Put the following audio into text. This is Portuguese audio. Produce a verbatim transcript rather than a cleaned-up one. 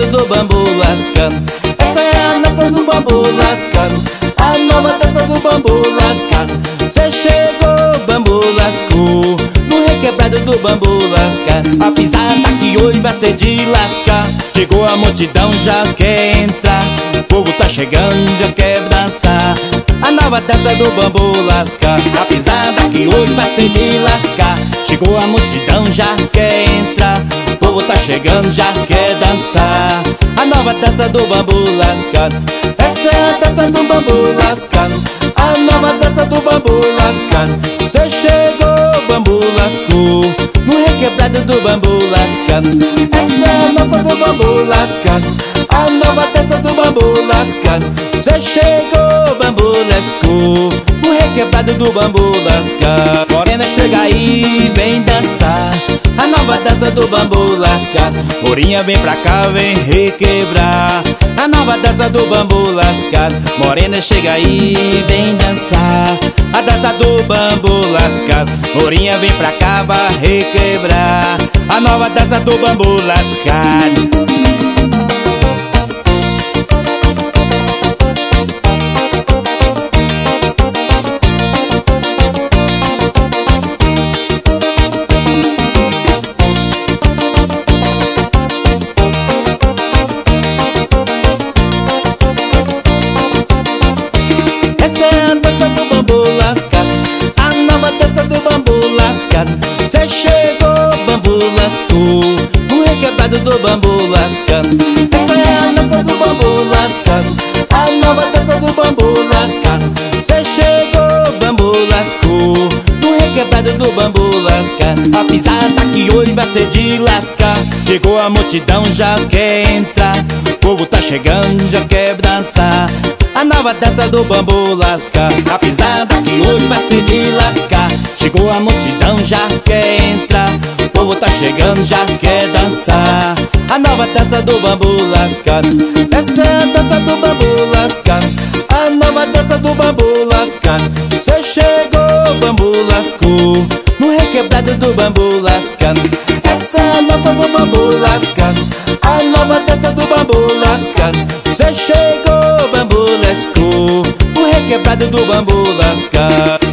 requebrado do bambu lascando. Essa é a dança do bambu lascando, a nova dança do bambu lascando. Cê chegou, bambu lascou, no requebrado do bambu lascando. A pisada que hoje vai ser de lascar. Chegou a multidão, já quer entrar. O povo tá chegando, já quer dançar. A nova dança do bambu lascar. A pisada que hoje vai ser de lascar. Chegou a multidão, já quer entrar. O povo tá chegando, já quer dançar. A nova dança do bambu lascar. Essa é a dança do bambu lascar, a nova dança do bambu lascar. Cê chegou, bambu lascou, no requebrado do bambu lascar. Essa é a dança do bambu lascar, a nova dança do bambu lascar. Cê chegou, bambu lascou, no requebrado do bambu lascar. Morena, chega aí, vem dançar, a nova dança do bambu lascar. Morinha, vem pra cá, vem requebrar, a nova dança do bambu lascar. Morena, chega aí, vem dançar, a dança do bambu lascar. Morinha, vem pra cá, vai requebrar, a nova dança do bambu lascar. Cê chegou, bambu lascou, no requebrado do bambu lascando. Essa é a dança do bambu lascando, a nova dança do bambu lascando. Cê chegou, bambu lascou, no requebrado do bambu lascando. A pisada que hoje vai ser de lascar. Chegou a multidão, já quer entrar. O povo tá chegando, já quer dançar. A nova dança do bambu lascar. A pisada que hoje vai ser de lascar. Chegou a multidão, já quer entrar. O povo tá chegando, já quer dançar. A nova dança do bambu lascar. Essa é a dança do bambu lascar, a nova dança do bambu lascar. Cê chegou, bambu lascou, no requebrado do bambu lascar. Essa é a dança do bambu lascar, a nova dança do bambu lascar. Cê chegou, bambu lascou, no requebrado do bambu lascar.